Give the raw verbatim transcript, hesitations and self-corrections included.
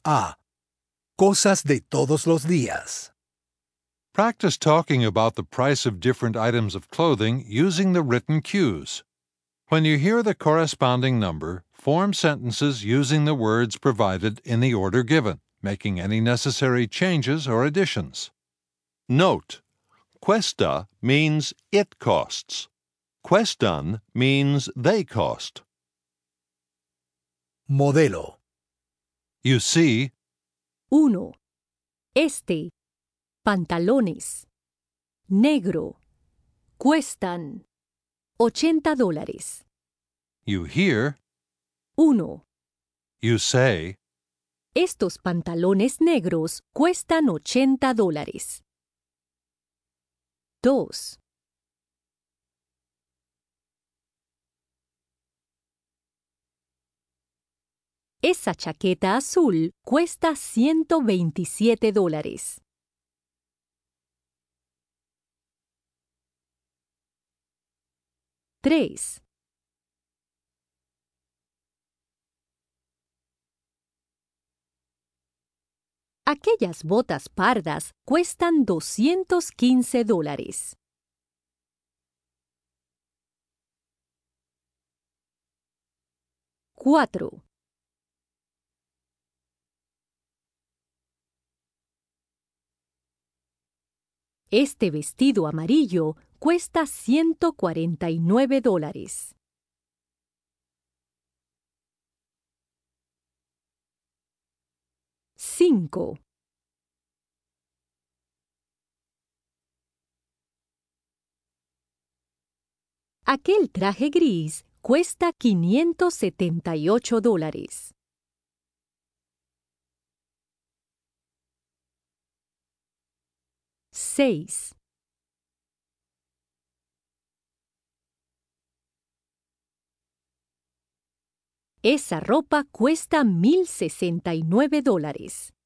A. Cosas de todos los días. Practice talking about the price of different items of clothing using the written cues. When you hear the corresponding number, form sentences using the words provided in the order given, making any necessary changes or additions. Note: cuesta means it costs. Cuestan means they cost. Modelo. You see, uno. Este. Pantalones. Negro. Cuestan. ochenta dólares. you hear, uno. you say, Estos pantalones negros cuestan ochenta dólares. dos. Esa chaqueta azul cuesta ciento veintisiete dólares. tres. Aquellas botas pardas cuestan doscientos quince dólares. cuatro. Este vestido amarillo cuesta ciento cuarenta y nueve dólares. cinco. Aquel traje gris cuesta quinientos setenta y ocho dólares. seis. Esa ropa cuesta mil sesenta y nueve dólares.